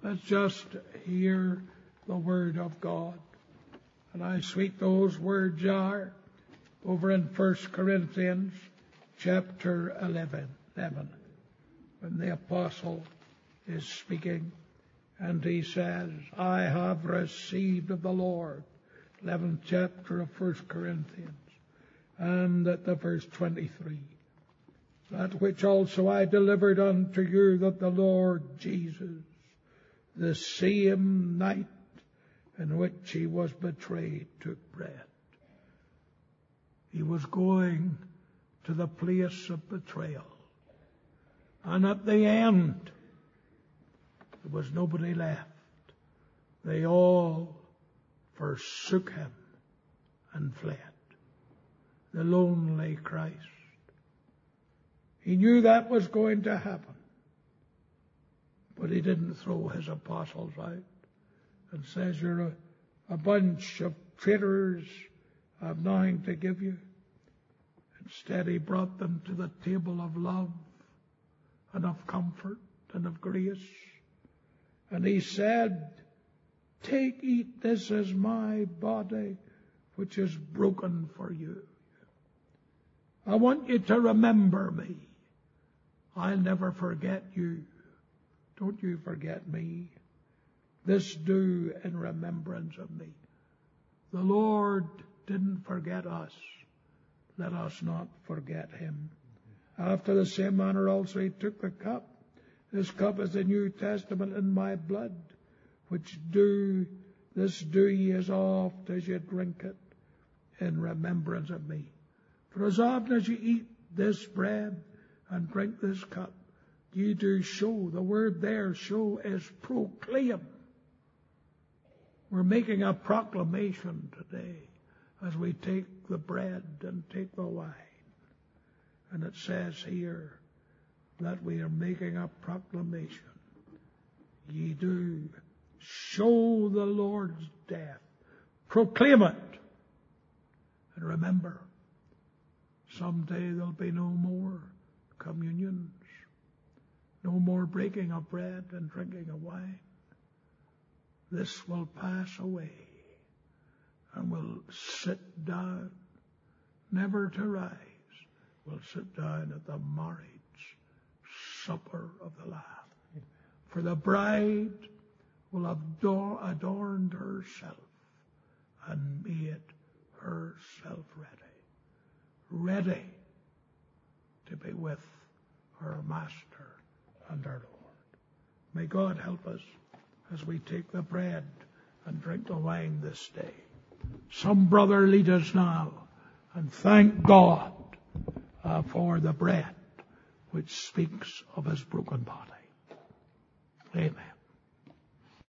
Let's just hear the Word of God. And how sweet those words are over in 1 Corinthians chapter 11, when the apostle is speaking, and he says, I have received of the Lord, 11th chapter of 1 Corinthians, and at the verse 23, that which also I delivered unto you, that the Lord Jesus, the same night in which he was betrayed, took bread. He was going to the place of betrayal. And at the end, there was nobody left. They all forsook him and fled. The lonely Christ. He knew that was going to happen. But he didn't throw his apostles out and says, you're a bunch of traitors, I've nothing to give you. Instead, he brought them to the table of love and of comfort and of grace. And he said, take, eat, this is my body, which is broken for you. I want you to remember me. I'll never forget you. Don't you forget me. This do in remembrance of me. The Lord didn't forget us. Let us not forget him. After the same manner also he took the cup. This cup is the New Testament in my blood, which do ye as oft as you drink it in remembrance of me. For as often as you eat this bread and drink this cup, ye do show. The word there, show, is proclaim. We're making a proclamation today as we take the bread and take the wine. And it says here that we are making a proclamation. Ye do show the Lord's death. Proclaim it. And remember, someday there'll be no more communions, no more breaking of bread and drinking of wine. This will pass away, and we'll sit down, never to rise. We'll sit down at the marriage supper of the Lamb. For the bride will have adorned herself and made herself ready to be with her Master and our Lord. May God help us as we take the bread and drink the wine this day. Some brother lead us now, and thank God for the bread which speaks of his broken body. Amen.